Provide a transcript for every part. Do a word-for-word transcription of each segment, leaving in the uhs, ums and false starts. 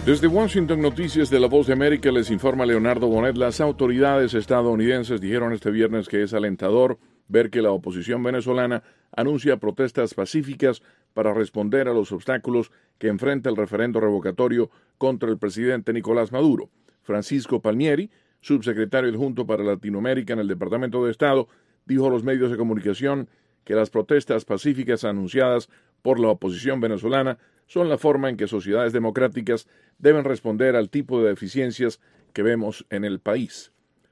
Desde Washington, Noticias de La Voz de América, les informa Leonardo Bonet. Las autoridades estadounidenses dijeron este viernes que es alentador ver que la oposición venezolana anuncia protestas pacíficas para responder a los obstáculos que enfrenta el referendo revocatorio contra el presidente Nicolás Maduro. Francisco Palmieri, subsecretario adjunto para Latinoamérica en el Departamento de Estado, dijo a los medios de comunicación que las protestas pacíficas anunciadas por la oposición venezolana son la forma en que sociedades democráticas deben responder al tipo de deficiencias que vemos en el país.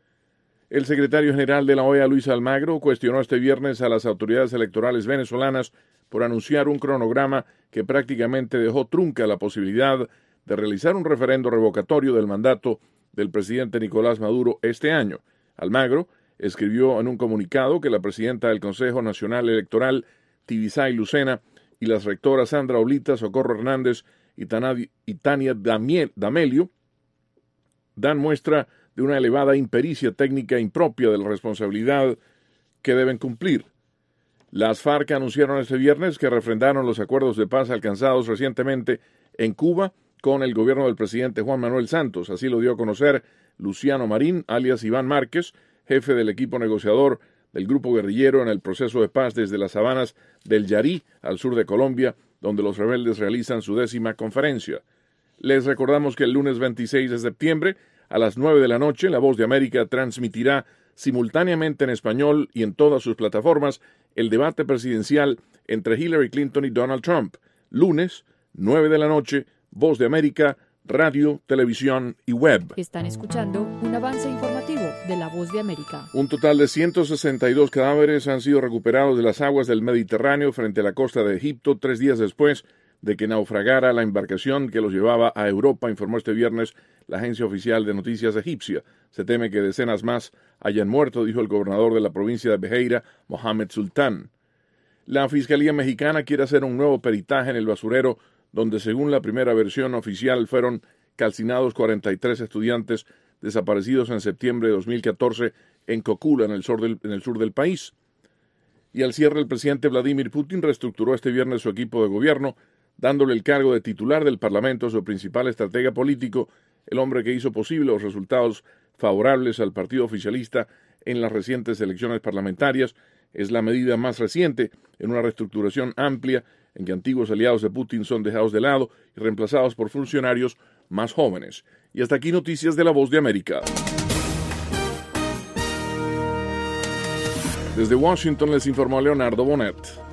El secretario general de la O E A, Luis Almagro, cuestionó este viernes a las autoridades electorales venezolanas por anunciar un cronograma que prácticamente dejó trunca la posibilidad de realizar un referendo revocatorio del mandato del presidente Nicolás Maduro este año. Almagro escribió en un comunicado que la presidenta del Consejo Nacional Electoral, Tibisay Lucena, y las rectoras Sandra Oblita, Socorro Hernández y, Tanadi, y Tania Damiel, D'Amelio dan muestra de una elevada impericia técnica impropia de la responsabilidad que deben cumplir. Las FARC anunciaron este viernes que refrendaron los acuerdos de paz alcanzados recientemente en Cuba con el gobierno del presidente Juan Manuel Santos. Así lo dio a conocer Luciano Marín, alias Iván Márquez, jefe del equipo negociador del grupo guerrillero en el proceso de paz desde las sabanas del Yarí, al sur de Colombia, donde los rebeldes realizan su décima conferencia. Les recordamos que el lunes veintiséis de septiembre, a las nueve de la noche, La Voz de América transmitirá simultáneamente en español y en todas sus plataformas el debate presidencial entre Hillary Clinton y Donald Trump. Lunes, nueve de la noche, Voz de América, radio, televisión y web. Están escuchando un avance informativo de La Voz de América. Un total de ciento sesenta y dos cadáveres han sido recuperados de las aguas del Mediterráneo frente a la costa de Egipto tres días después de que naufragara la embarcación que los llevaba a Europa, informó este viernes la agencia oficial de noticias egipcia. Se teme que decenas más hayan muerto, dijo el gobernador de la provincia de Bejeira, Mohamed Sultán. La Fiscalía Mexicana quiere hacer un nuevo peritaje en el basurero donde según la primera versión oficial fueron calcinados cuarenta y tres estudiantes desaparecidos en septiembre de dos mil catorce en Cocula, en el sur del, en el sur del país. Y al cierre, el presidente Vladimir Putin reestructuró este viernes su equipo de gobierno, dándole el cargo de titular del Parlamento a su principal estratega político, el hombre que hizo posible los resultados favorables al partido oficialista en las recientes elecciones parlamentarias. Es la medida más reciente en una reestructuración amplia en que antiguos aliados de Putin son dejados de lado y reemplazados por funcionarios más jóvenes. Y hasta aquí noticias de La Voz de América. Desde Washington les informó Leonardo Bonet.